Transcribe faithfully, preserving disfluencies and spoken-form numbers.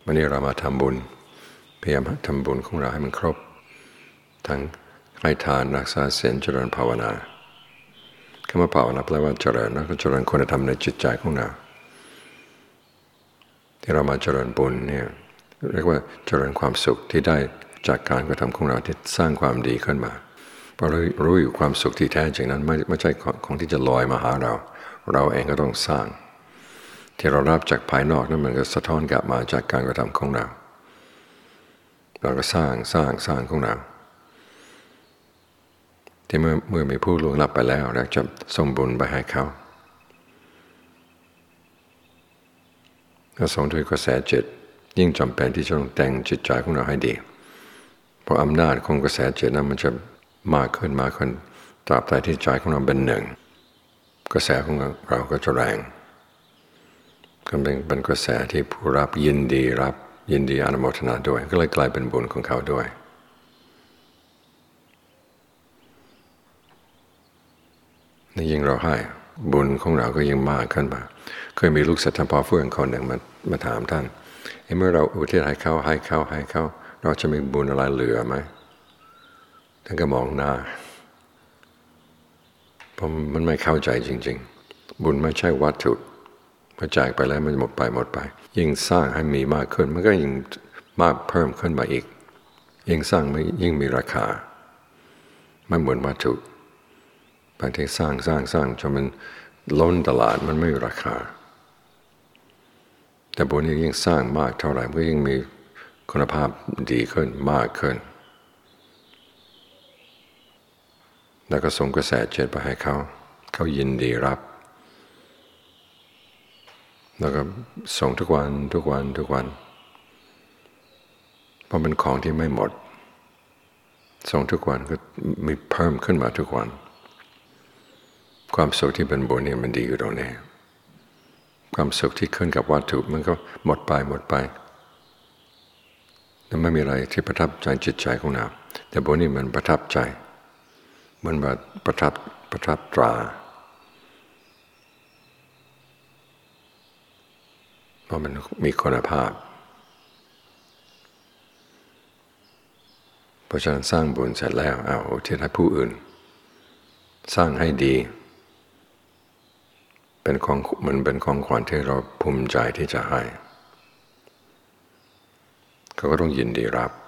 วันนี้เรามาทำบุญพยายามทำบุญของเราให้มันครบทั้งให้ทานรักษาศีลเจริญภาวนาคำว่าภาวนาแปลว่าเจริญแล้วก็เจริญคุณธรรมในจิตใจของเราที่เรามาเจริญบุญเนี่ยเรียกว่าเจริญความสุขที่ได้จากการกระทำของเราที่สร้างความดีขึ้นมาเพราะเรารู้อยู่ความสุขที่แท้จริงนั้นไม่ไม่ใช่ของที่จะลอยมาหาเราเราเองก็ต้องสร้างที่เรารับจากภายนอกนั้นมันก็สะท้อนกลับมาจากการกระทำของเราเราก็สร้างสร้างสร้างของเราที่เมื่อเมื่อมีผู้ล่วงลับไปแล้วเราจะส่งบุญไปให้เขาก็ส่งด้วยกระแสจิตยิ่งจำเป็นที่จะต้องแต่งจิตใจของเราให้ดีเพราะอำนาจของกระแสจิตนั้นมันจะมากขึ้นมากขึ้นตราบใดที่ใจของเราเป็นหนึ่งกระแสของเราก็จะแรงก็เป็นเป็นกระแสที่ผู้รับยินดีรับยินดีอนุโมทนาด้วยก็เลยกลายเป็นบุญของเขาด้วยนี่ยิ่งเราให้บุญของเราก็ยิ่งมากขึ้นมาเคยมีลูกศิษย์ท่านพ่อเฟื่องคนหนึ่งมามาถามท่านเมื่อเราอุทิศให้เขาให้เขาให้เขาเราจะมีบุญอะไรเหลือไหมท่านก็มองหน้าเพราะมันไม่เข้าใจจริงๆบุญไม่ใช่วัตถุพอจ่ายไปแล้วมันหมดไปหมดไปยิ่งสร้างให้มีมากขึ้นมันก็ยิ่งมากเพิ่มขึ้นมาอีกยิ่งสร้างมันยิ่งมีราคาไม่เหมือนวัตถุบางทีสร้างสร้างสร้างจนมันล้นตลาดมันไม่มีราคาแต่บุญนี้ยิ่งสร้างมากเท่าไหร่มันก็ยิ่งมีคุณภาพดีขึ้นมากขึ้นแล้วก็ส่งกระแสจิตไปให้เขาเขายินดีรับแล้วก็ส่งทุกวันทุกวันทุกวันเพราะเป็นของที่ไม่หมดส่งทุกวันก็มีเพิ่มขึ้นมาทุกวันความสุขที่เป็นบุญเนี่ยมันดีอยู่ตรงนี้ความสุขที่ขึ้นกับวัตถุมันก็หมดไปหมดไปแล้วไม่มีอะไรที่ประทับใจจิตใจของเราแต่บุญนี่มันประทับใจมันแบบประทับประทับตราเพราะมันมีคุณภาพเพราะฉะนั้นสร้างบุญเสร็จแล้วเอาอุทิศให้ผู้อื่นสร้างให้ดีเป็นของมันเป็นของขวัญที่เราภูมิใจที่จะให้เขาก็ต้องยินดีรับ